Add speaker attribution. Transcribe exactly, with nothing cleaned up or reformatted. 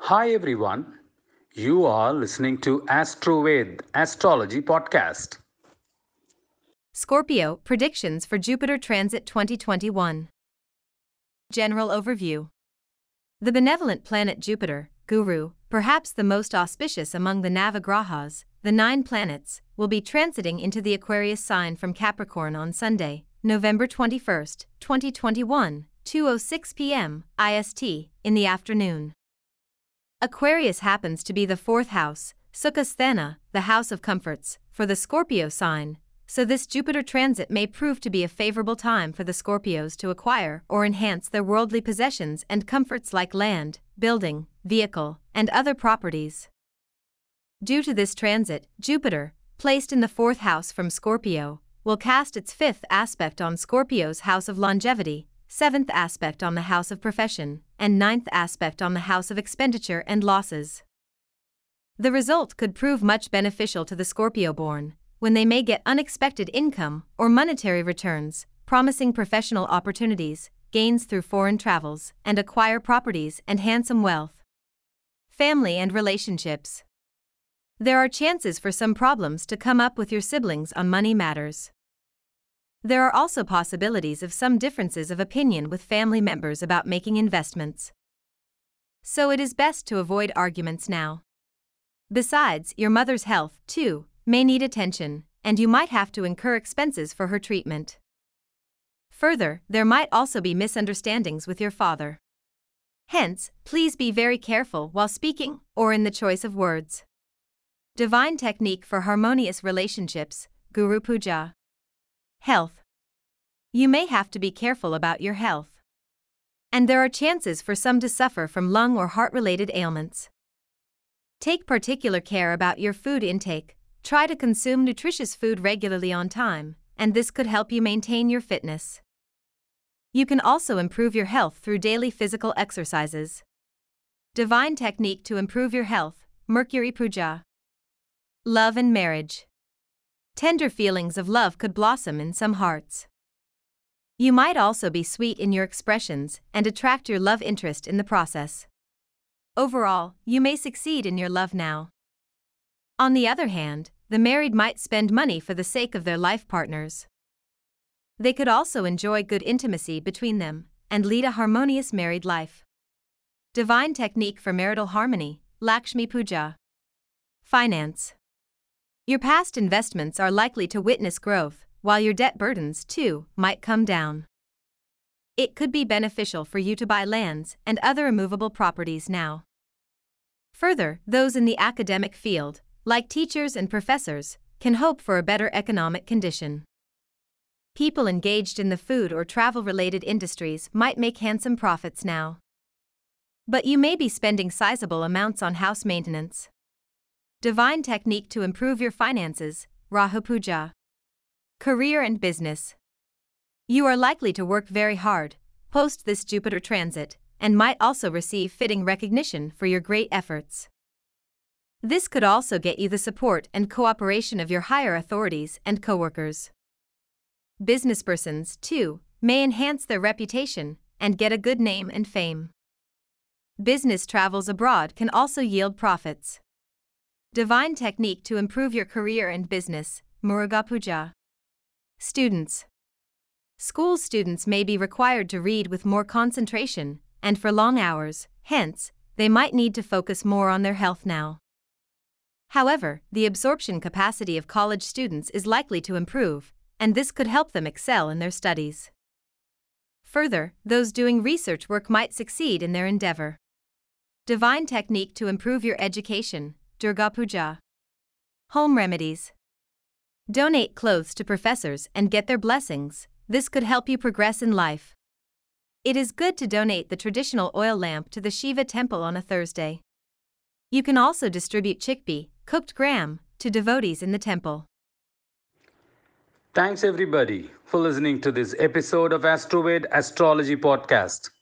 Speaker 1: Hi everyone, you are listening to AstroVed Astrology Podcast.
Speaker 2: Scorpio, predictions for Jupiter Transit twenty twenty-one. General overview. The benevolent planet Jupiter, Guru, perhaps the most auspicious among the Navagrahas, the nine planets, will be transiting into the Aquarius sign from Capricorn on Sunday, November twenty-first, twenty twenty-one, two oh six p m I S T, in the afternoon. Aquarius happens to be the fourth house, Sukhasthana, the house of comforts, for the Scorpio sign, so this Jupiter transit may prove to be a favorable time for the Scorpios to acquire or enhance their worldly possessions and comforts like land, building, vehicle, and other properties. Due to this transit, Jupiter, placed in the fourth house from Scorpio, will cast its fifth aspect on Scorpio's house of longevity, seventh aspect on the house of profession, and ninth aspect on the house of expenditure and losses. The result could prove much beneficial to the Scorpio-born, when they may get unexpected income or monetary returns, promising professional opportunities, gains through foreign travels, and acquire properties and handsome wealth. Family and relationships. There are chances for some problems to come up with your siblings on money matters. There are also possibilities of some differences of opinion with family members about making investments. So it is best to avoid arguments now. Besides, your mother's health, too, may need attention, and you might have to incur expenses for her treatment. Further, there might also be misunderstandings with your father. Hence, please be very careful while speaking or in the choice of words. Divine technique for harmonious relationships, Guru Puja. Health. You may have to be careful about your health. And there are chances for some to suffer from lung or heart-related ailments. Take particular care about your food intake, try to consume nutritious food regularly on time, and this could help you maintain your fitness. You can also improve your health through daily physical exercises. Divine technique to improve your health, Mercury Puja. Love and marriage. Tender feelings of love could blossom in some hearts. You might also be sweet in your expressions and attract your love interest in the process. Overall, you may succeed in your love now. On the other hand, the married might spend money for the sake of their life partners. They could also enjoy good intimacy between them and lead a harmonious married life. Divine technique for marital harmony, Lakshmi Puja. Finance. Your past investments are likely to witness growth, while your debt burdens, too, might come down. It could be beneficial for you to buy lands and other immovable properties now. Further, those in the academic field, like teachers and professors, can hope for a better economic condition. People engaged in the food or travel-related industries might make handsome profits now. But you may be spending sizable amounts on house maintenance. Divine technique to improve your finances, Rahu Puja. Career and business. You are likely to work very hard, post this Jupiter transit, and might also receive fitting recognition for your great efforts. This could also get you the support and cooperation of your higher authorities and coworkers. Businesspersons, too, may enhance their reputation and get a good name and fame. Business travels abroad can also yield profits. Divine technique to improve your career and business, Muruga Puja. Students. School students may be required to read with more concentration and for long hours, hence, they might need to focus more on their health now. However, the absorption capacity of college students is likely to improve, and this could help them excel in their studies. Further, those doing research work might succeed in their endeavor. Divine technique to improve your education, Durga Puja. Home remedies. Donate clothes to professors and get their blessings, this could help you progress in life. It is good to donate the traditional oil lamp to the Shiva temple on a Thursday. You can also distribute chickpea, cooked gram, to devotees in the temple.
Speaker 1: Thanks everybody for listening to this episode of AstroVed Astrology Podcast.